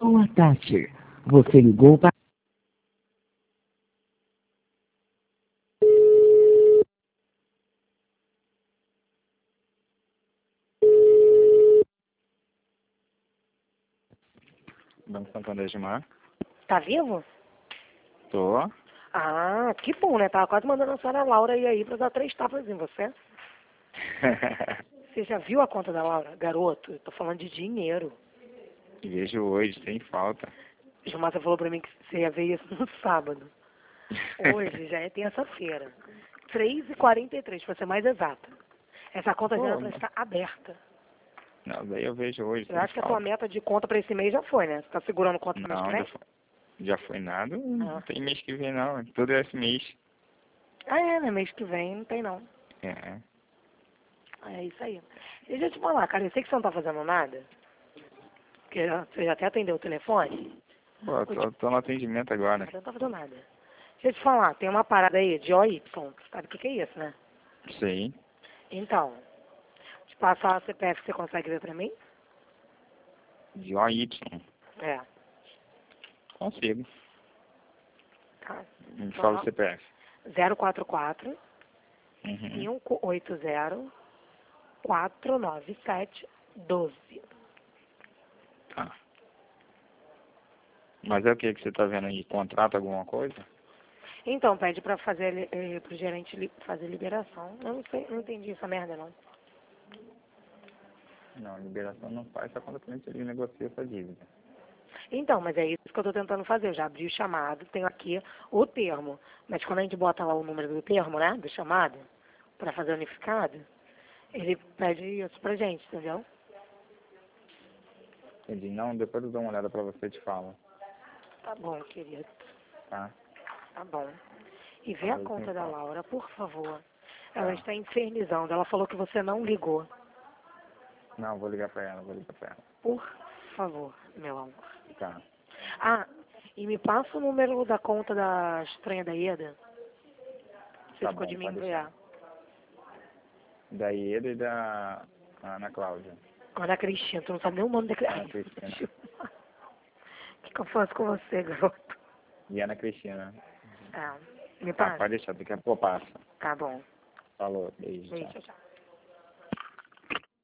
Olá, Tati. Você ligou para... Banco Santander de Mar. Tá vivo? Tô. Ah, que bom, né? Tava quase mandando a senhora Laura ir aí pra dar 3 tapas em você. Você já viu a conta da Laura? Garoto, eu tô falando de dinheiro. Vejo hoje, sem falta. O Gilmar falou pra mim que você ia ver isso no sábado. Hoje já é terça-feira. 3h43, pra ser mais exata. Essa conta já era pra estar aberta. Não, daí eu vejo hoje, Eu sem acho que a tua falta. meta de conta pra esse mês já foi, né? Você tá segurando conta pro mês que Não, vem? já foi nada. Não tem mês que vem, não. Tudo é esse mês. Ah, é, né? Mês que vem não tem, não. É. É isso aí. Deixa eu te falar, cara, eu sei que você não tá fazendo nada. Porque você já até atendeu o telefone. Pô, tô no atendimento agora. Você não tá fazendo nada. Deixa eu te falar, tem uma parada aí de OY. Sabe o que é isso, né? Sei. Então, te passar a CPF, você consegue ver pra mim? De OY. É. Consigo. Tá. Me fala o CPF. 044 580 497 12. Tá. Mas é o que você tá vendo aí? Contrato alguma coisa? Então, pede pra fazer pro gerente fazer liberação. Eu não sei, não entendi essa merda não. Não, liberação não faz só quando o cliente ele negocia essa dívida. Então, mas é isso que eu tô tentando fazer. Eu já abri o chamado, tenho aqui o termo. Mas quando a gente bota lá o número do termo, né, do chamado, pra fazer unificado, ele pede isso pra gente, entendeu? Entendi. Não, depois eu dou uma olhada pra você e te falo. Tá bom, querido. Tá? Tá bom. E vê a Depois conta me da fala. Laura, por favor. Ela Tá. está infernizando. Ela falou que você não ligou. Não, vou ligar pra ela. Por favor, meu amor. Tá. Ah, e me passa o número da conta da estranha da Ieda. Você Tá ficou bom, de me pode enviar. deixar. Da Ieda e da Ana Cláudia. Ana Cristina, tu não sabe nem o nome da Ana criança. Cristina. O que eu faço com você, garoto? E Ana Cristina. Ah, me Tá, passa? pode deixar, daqui a pouco passa. Tá bom. Falou, beijo, Beijo, tchau. tchau.